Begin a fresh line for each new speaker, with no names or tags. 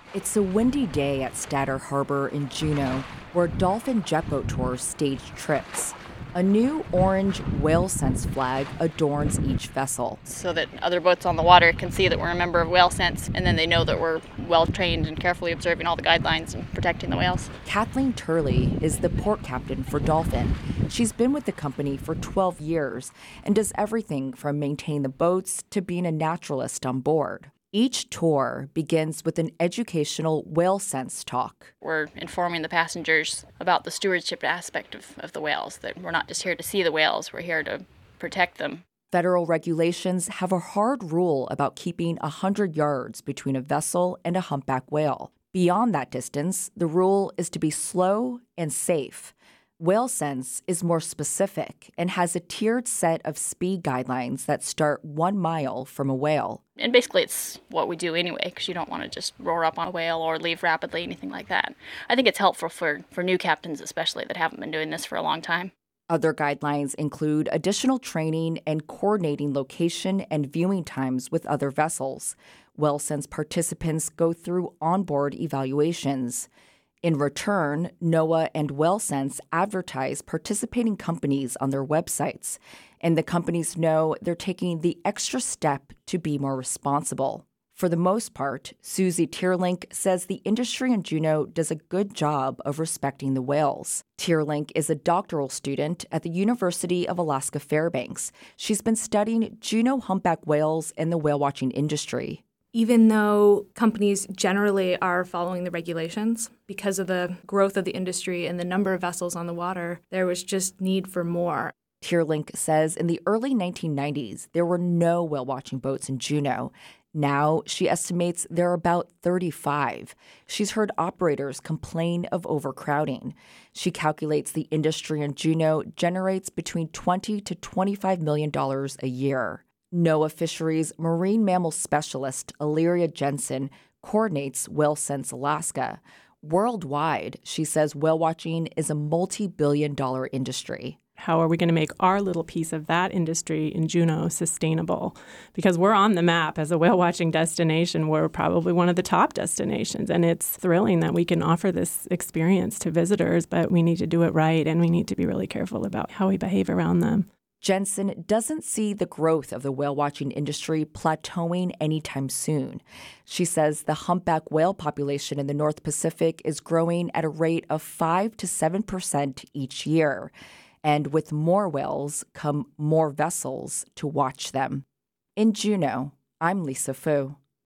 It's a windy day at Stadter Harbor in Juneau, where Dolphin Jetboat Tours stage trips. A new orange whale sense flag adorns each vessel.
So that other boats on the water can see that we're a member of Whale Sense, and then they know that we're well-trained and carefully observing all the guidelines and protecting the whales.
Kathleen Turley is the port captain for Dolphin. She's been with the company for 12 years and does everything from maintaining the boats to being a naturalist on board. Each tour begins with an educational whale sense talk.
We're informing the passengers about the stewardship aspect of the whales, that we're not just here to see the whales, we're here to protect them.
Federal regulations have a hard rule about keeping 100 yards between a vessel and a humpback whale. Beyond that distance, the rule is to be slow and safe. Whale Sense is more specific and has a tiered set of speed guidelines that start 1 mile from a whale.
And basically it's what we do anyway, because you don't want to just roar up on a whale or leave rapidly, anything like that. I think it's helpful for new captains especially that haven't been doing this for a long time.
Other guidelines include additional training and coordinating location and viewing times with other vessels. Whale Sense participants go through onboard evaluations. In return, NOAA and Whale Sense advertise participating companies on their websites, and the companies know they're taking the extra step to be more responsible. For the most part, Susie Tierlink says the industry in Juneau does a good job of respecting the whales. Tierlink is a doctoral student at the University of Alaska Fairbanks. She's been studying Juneau humpback whales and the whale watching industry.
Even though companies generally are following the regulations, because of the growth of the industry and the number of vessels on the water, there was just need for more.
Tierlink says in the early 1990s, there were no whale-watching boats in Juneau. Now, she estimates there are about 35. She's heard operators complain of overcrowding. She calculates the industry in Juneau generates between $20 to $25 million a year. NOAA Fisheries marine mammal specialist Illyria Jensen coordinates Whale Sense Alaska. Worldwide, she says whale watching is a multi-billion-dollar industry.
How are we going to make our little piece of that industry in Juneau sustainable? Because we're on the map as a whale watching destination. We're probably one of the top destinations, and it's thrilling that we can offer this experience to visitors, but we need to do it right, and we need to be really careful about how we behave around them.
Jensen doesn't see the growth of the whale-watching industry plateauing anytime soon. She says the humpback whale population in the North Pacific is growing at a rate of 5 to 7% each year. And with more whales come more vessels to watch them. In Juneau, I'm Lisa Fu.